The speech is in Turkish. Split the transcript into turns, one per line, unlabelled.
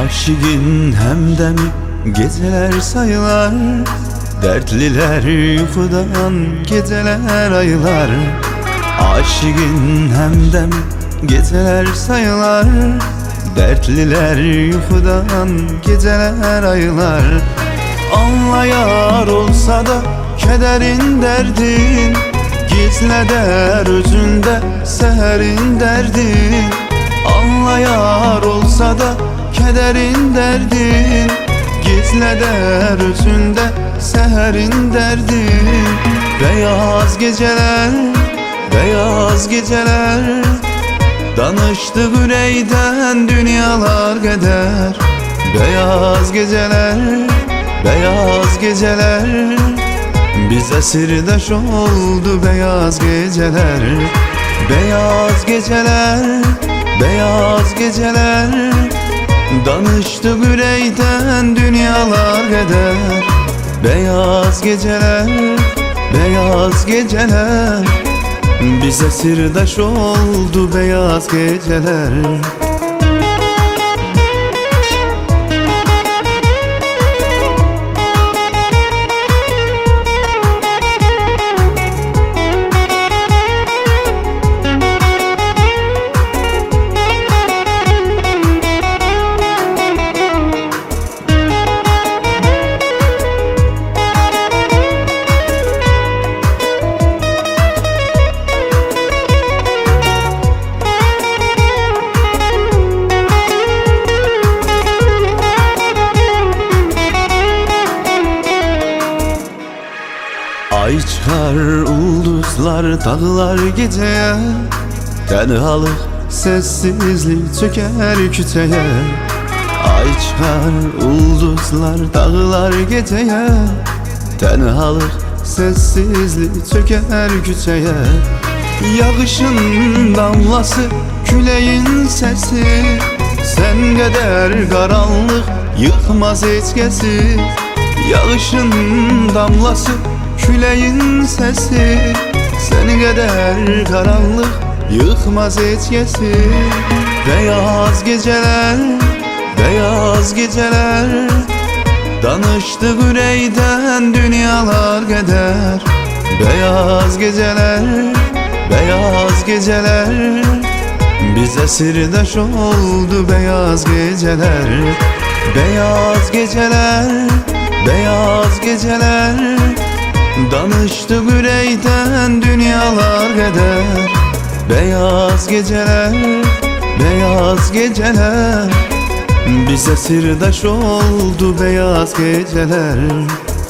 Aşıkın hemdem geceler sayılar, dertliler yuxudan geceler ayılar. Aşıkın hemdem geceler sayılar, dertliler yuxudan geceler ayılar. Anlayar olsa da kederin derdin, gizleder özünde seherin derdin. Anlayar olsa da kederin derdin, gizleder özünde seherin derdin. Beyaz geceler, beyaz geceler, danıştı yüreğden dünyalar kadar. Beyaz geceler, beyaz geceler, bize sirdaş oldu beyaz geceler. Beyaz geceler, beyaz geceler, danıştı yüreğden dünyalar kadar. Beyaz geceler, beyaz geceler, bize sirdaş oldu beyaz geceler. Ay çıkar, ulduzlar dağlar geceye, tenhalık sessizlik çöker küçeye. Ay çıkar, ulduzlar dağlar geceye, tenhalık sessizlik çöker küçeye. Yağışın damlası, küleğin sesi, sen kadar karanlık yıkmaz hiç kesi. Yağışın damlası, küleğin sesi, sen kadar karanlık yıkmaz hiç kesi. Beyaz geceler, beyaz geceler, danıştı yüreğden dünyalar kadar. Beyaz geceler, beyaz geceler, bize sirdaş oldu beyaz geceler. Beyaz geceler, beyaz geceler, danıştı yüreğden dünyalar kadar. Beyaz geceler, beyaz geceler, bize sirdaş oldu beyaz geceler.